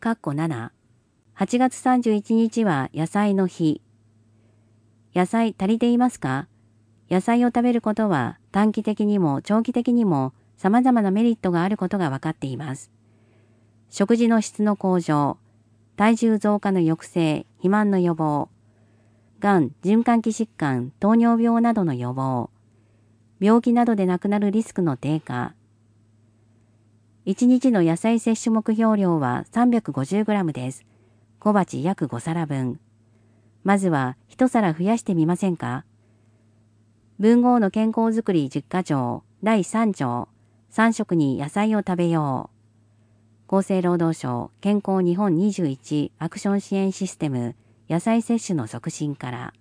7、8月31日は野菜の日。野菜足りていますか？野菜を食べることは短期的にも長期的にも様々なメリットがあることが分かっています。食事の質の向上、体重増加の抑制、肥満の予防、がん、循環器疾患、糖尿病などの予防、病気などで亡くなるリスクの低下。1日の野菜摂取目標量は 350g です。小鉢約5皿分。まずは1皿増やしてみませんか？文豪の健康づくり10か条第3条、3食に野菜を食べよう。厚生労働省健康日本21アクション支援システム野菜摂取の促進から。